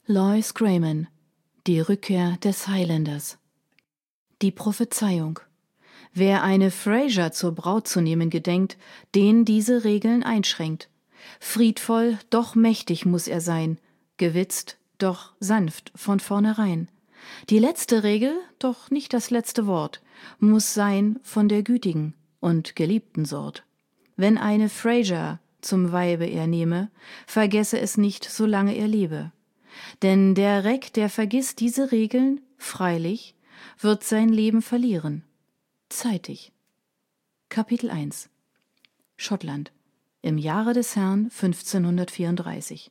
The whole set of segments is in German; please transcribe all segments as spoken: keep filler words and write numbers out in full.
Lois Grayman, die Rückkehr des Highlanders. Die Prophezeiung. Wer eine Fraser zur Braut zu nehmen gedenkt, den diese Regeln einschränkt. Friedvoll, doch mächtig muss er sein, gewitzt, doch sanft von vornherein. Die letzte Regel, doch nicht das letzte Wort, muss sein von der gütigen und geliebten Sort. Wenn eine Fraser zum Weibe er nehme, vergesse es nicht, solange er lebe. Denn der Reck, der vergisst diese Regeln, freilich, wird sein Leben verlieren. Zeitig. Kapitel eins. Schottland. Im Jahre des Herrn fünfzehnhundertvierunddreißig.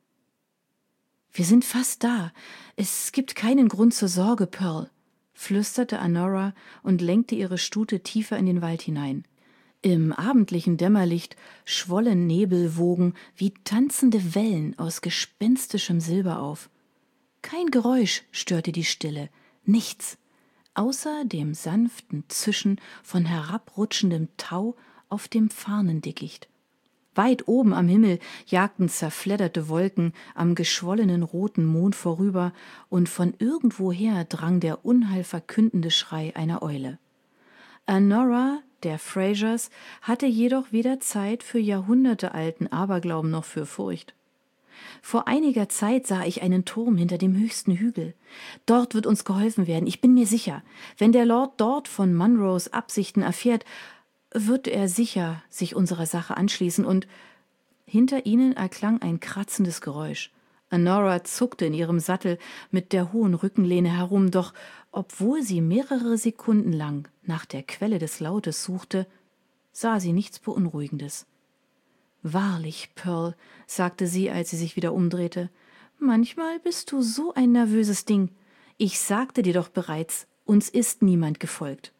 »Wir sind fast da. Es gibt keinen Grund zur Sorge, Pearl«, flüsterte Anora und lenkte ihre Stute tiefer in den Wald hinein. Im abendlichen Dämmerlicht schwollen Nebelwogen wie tanzende Wellen aus gespenstischem Silber auf. Kein Geräusch störte die Stille, nichts, außer dem sanften Zischen von herabrutschendem Tau auf dem Farnendickicht. Weit oben am Himmel jagten zerfledderte Wolken am geschwollenen roten Mond vorüber, und von irgendwoher drang der unheilverkündende Schrei einer Eule. Anora der Frasers hatte jedoch weder Zeit für jahrhundertealten Aberglauben noch für Furcht. Vor einiger Zeit sah ich einen Turm hinter dem höchsten Hügel. Dort wird uns geholfen werden, ich bin mir sicher. Wenn der Lord dort von Munros Absichten erfährt, wird er sicher sich unserer Sache anschließen, und hinter ihnen erklang ein kratzendes Geräusch. Anora zuckte in ihrem Sattel mit der hohen Rückenlehne herum, doch obwohl sie mehrere Sekunden lang nach der Quelle des Lautes suchte, sah sie nichts Beunruhigendes. »Wahrlich, Pearl«, sagte sie, als sie sich wieder umdrehte, »manchmal bist du so ein nervöses Ding. Ich sagte dir doch bereits, uns ist niemand gefolgt.«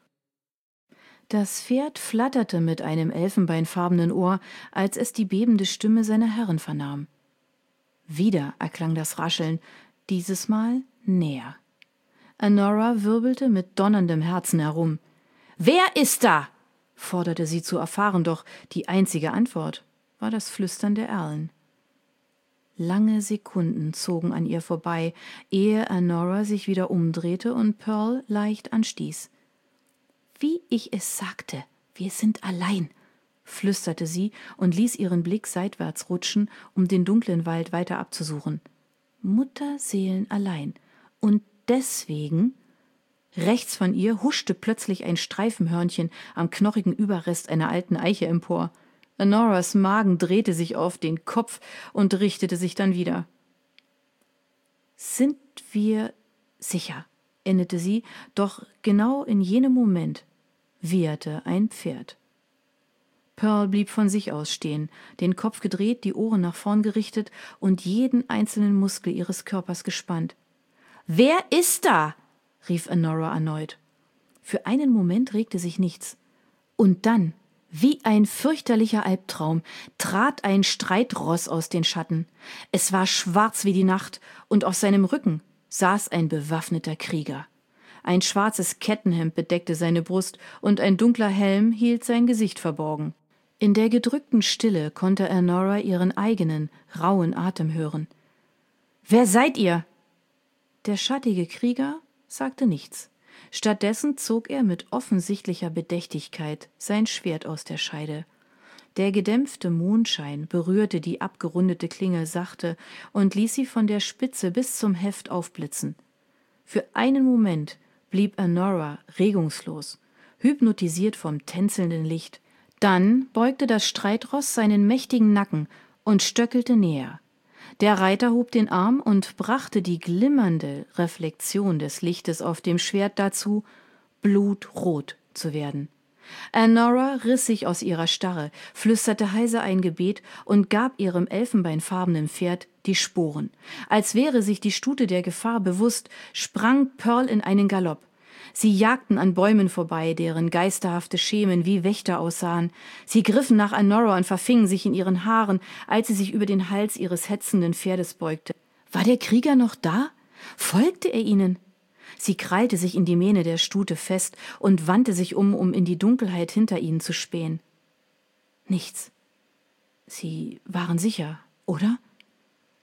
Das Pferd flatterte mit einem elfenbeinfarbenen Ohr, als es die bebende Stimme seiner Herrin vernahm. Wieder erklang das Rascheln, dieses Mal näher. Anora wirbelte mit donnerndem Herzen herum. »Wer ist da?« forderte sie zu erfahren, doch die einzige Antwort war das Flüstern der Erlen. Lange Sekunden zogen an ihr vorbei, ehe Anora sich wieder umdrehte und Pearl leicht anstieß. »Wie ich es sagte, wir sind allein«, flüsterte sie und ließ ihren Blick seitwärts rutschen, um den dunklen Wald weiter abzusuchen. Mutterseelen allein. Und deswegen... Rechts von ihr huschte plötzlich ein Streifenhörnchen am knochigen Überrest einer alten Eiche empor. Anoras Magen drehte sich auf den Kopf und richtete sich dann wieder. »Sind wir sicher«, endete sie, doch genau in jenem Moment wieherte ein Pferd. Pearl blieb von sich aus stehen, den Kopf gedreht, die Ohren nach vorn gerichtet und jeden einzelnen Muskel ihres Körpers gespannt. »Wer ist da?« rief Anora erneut. Für einen Moment regte sich nichts. Und dann, wie ein fürchterlicher Albtraum, trat ein Streitross aus den Schatten. Es war schwarz wie die Nacht, und auf seinem Rücken saß ein bewaffneter Krieger. Ein schwarzes Kettenhemd bedeckte seine Brust, und ein dunkler Helm hielt sein Gesicht verborgen. In der gedrückten Stille konnte Anora ihren eigenen, rauen Atem hören. »Wer seid ihr?« Der schattige Krieger sagte nichts. Stattdessen zog er mit offensichtlicher Bedächtigkeit sein Schwert aus der Scheide. Der gedämpfte Mondschein berührte die abgerundete Klinge sachte und ließ sie von der Spitze bis zum Heft aufblitzen. Für einen Moment blieb Anora regungslos, hypnotisiert vom tänzelnden Licht. Dann beugte das Streitross seinen mächtigen Nacken und stöckelte näher. Der Reiter hob den Arm und brachte die glimmernde Reflexion des Lichtes auf dem Schwert dazu, blutrot zu werden. Anora riss sich aus ihrer Starre, flüsterte heiser ein Gebet und gab ihrem elfenbeinfarbenen Pferd die Sporen. Als wäre sich die Stute der Gefahr bewusst, sprang Pearl in einen Galopp. Sie jagten an Bäumen vorbei, deren geisterhafte Schemen wie Wächter aussahen. Sie griffen nach Anora und verfingen sich in ihren Haaren, als sie sich über den Hals ihres hetzenden Pferdes beugte. War der Krieger noch da? Folgte er ihnen? Sie krallte sich in die Mähne der Stute fest und wandte sich um, um in die Dunkelheit hinter ihnen zu spähen. Nichts. Sie waren sicher, oder?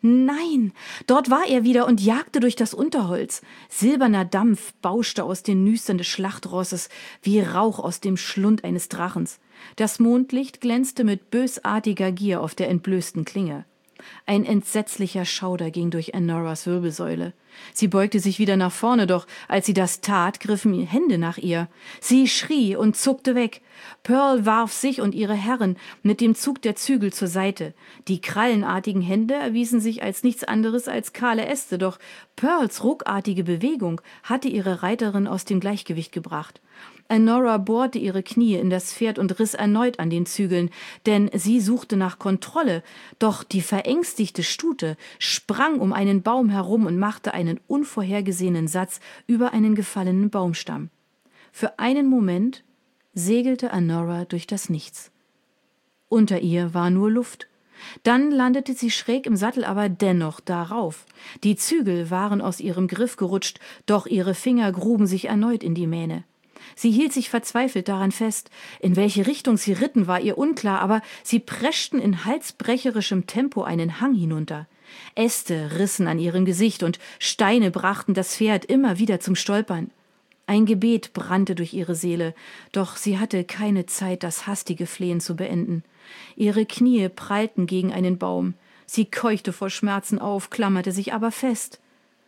Nein, dort war er wieder und jagte durch das Unterholz. Silberner Dampf bauschte aus den Nüstern des Schlachtrosses, wie Rauch aus dem Schlund eines Drachens. Das Mondlicht glänzte mit bösartiger Gier auf der entblößten Klinge. Ein entsetzlicher Schauder ging durch Anoras Wirbelsäule. Sie beugte sich wieder nach vorne, doch als sie das tat, griffen Hände nach ihr. Sie schrie und zuckte weg. Pearl warf sich und ihre Herren mit dem Zug der Zügel zur Seite. Die krallenartigen Hände erwiesen sich als nichts anderes als kahle Äste, doch Pearls ruckartige Bewegung hatte ihre Reiterin aus dem Gleichgewicht gebracht. Anora bohrte ihre Knie in das Pferd und riss erneut an den Zügeln, denn sie suchte nach Kontrolle, doch die verängstigte Stute sprang um einen Baum herum und machte einen unvorhergesehenen Satz über einen gefallenen Baumstamm. Für einen Moment segelte Anora durch das Nichts. Unter ihr war nur Luft. Dann landete sie schräg im Sattel, aber dennoch darauf. Die Zügel waren aus ihrem Griff gerutscht, doch ihre Finger gruben sich erneut in die Mähne. Sie hielt sich verzweifelt daran fest. In welche Richtung sie ritten, war ihr unklar, aber sie preschten in halsbrecherischem Tempo einen Hang hinunter. Äste rissen an ihrem Gesicht und Steine brachten das Pferd immer wieder zum Stolpern. Ein Gebet brannte durch ihre Seele, doch sie hatte keine Zeit, das hastige Flehen zu beenden. Ihre Knie prallten gegen einen Baum. Sie keuchte vor Schmerzen auf, klammerte sich aber fest.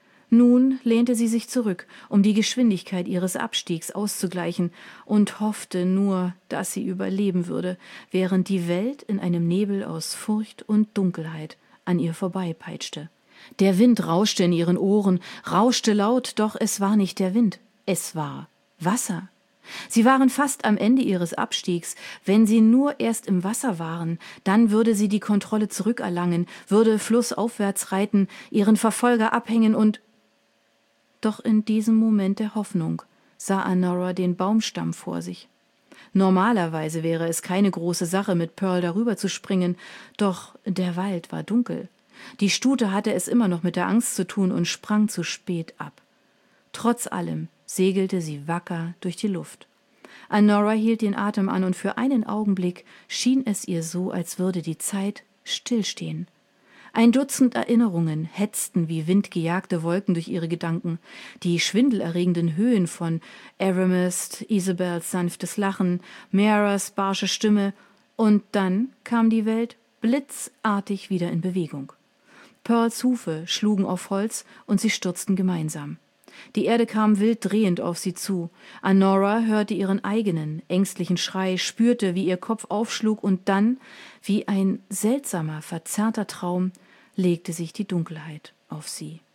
Nun lehnte sie sich zurück, um die Geschwindigkeit ihres Abstiegs auszugleichen, und hoffte nur, dass sie überleben würde, während die Welt in einem Nebel aus Furcht und Dunkelheit an ihr vorbeipeitschte. Der Wind rauschte in ihren Ohren, rauschte laut, doch es war nicht der Wind, es war Wasser. Sie waren fast am Ende ihres Abstiegs. Wenn sie nur erst im Wasser waren, dann würde sie die Kontrolle zurückerlangen, würde flussaufwärts reiten, ihren Verfolger abhängen und... Doch in diesem Moment der Hoffnung sah Anora den Baumstamm vor sich. Normalerweise wäre es keine große Sache, mit Pearl darüber zu springen, doch der Wald war dunkel. Die Stute hatte es immer noch mit der Angst zu tun und sprang zu spät ab. Trotz allem segelte sie wacker durch die Luft. Anora hielt den Atem an und für einen Augenblick schien es ihr so, als würde die Zeit stillstehen. Ein Dutzend Erinnerungen hetzten wie windgejagte Wolken durch ihre Gedanken. Die schwindelerregenden Höhen von Aramis, Isabels sanftes Lachen, Meras barsche Stimme, und dann kam die Welt blitzartig wieder in Bewegung. Pearls Hufe schlugen auf Holz und sie stürzten gemeinsam. Die Erde kam wild drehend auf sie zu. Anora hörte ihren eigenen, ängstlichen Schrei, spürte, wie ihr Kopf aufschlug, und dann, wie ein seltsamer, verzerrter Traum, legte sich die Dunkelheit auf sie.